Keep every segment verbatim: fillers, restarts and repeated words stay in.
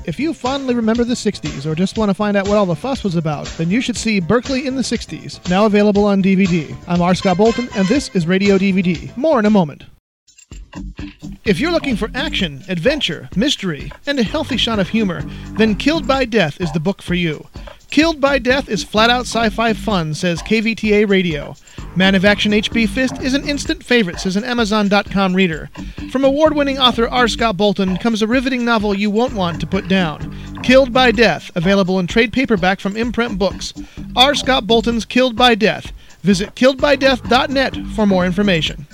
If you fondly remember the sixties or just want to find out what all the fuss was about, then you should see Berkeley in the sixties, now available on D V D. I'm R. Scott Bolton, and this is Radio D V D. More in a moment. If you're looking for action, adventure, mystery, and a healthy shot of humor, then Killed by Death is the book for you. Killed by Death is flat-out sci-fi fun, says K V T A Radio. Man of Action H B Fist is an instant favorite, says an Amazon dot com reader. From award-winning author R. Scott Bolton comes a riveting novel you won't want to put down. Killed by Death, available in trade paperback from Imprint Books. R. Scott Bolton's Killed by Death. Visit killed by death dot net for more information.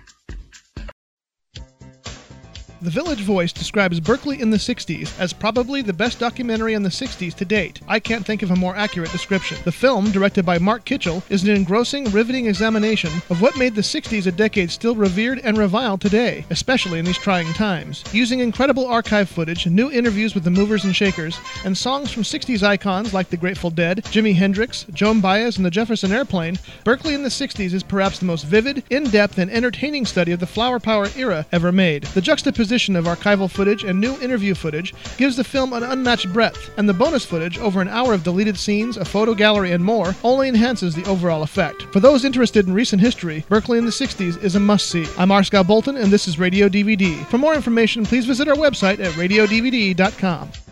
The Village Voice describes Berkeley in the sixties as probably the best documentary on the sixties to date. I can't think of a more accurate description. The film, directed by Mark Kitchell, is an engrossing, riveting examination of what made the sixties a decade still revered and reviled today, especially in these trying times. Using incredible archive footage, new interviews with the movers and shakers, and songs from sixties icons like the Grateful Dead, Jimi Hendrix, Joan Baez, and the Jefferson Airplane, Berkeley in the sixties is perhaps the most vivid, in-depth, and entertaining study of the flower power era ever made. The juxtaposition of archival footage and new interview footage gives the film an unmatched breadth, and the bonus footage, over an hour of deleted scenes, a photo gallery, and more, only enhances the overall effect. For those interested in recent history, Berkeley in the sixties is a must-see. I'm R. Scott Bolton, and this is Radio D V D. For more information, please visit our website at radio d v d dot com.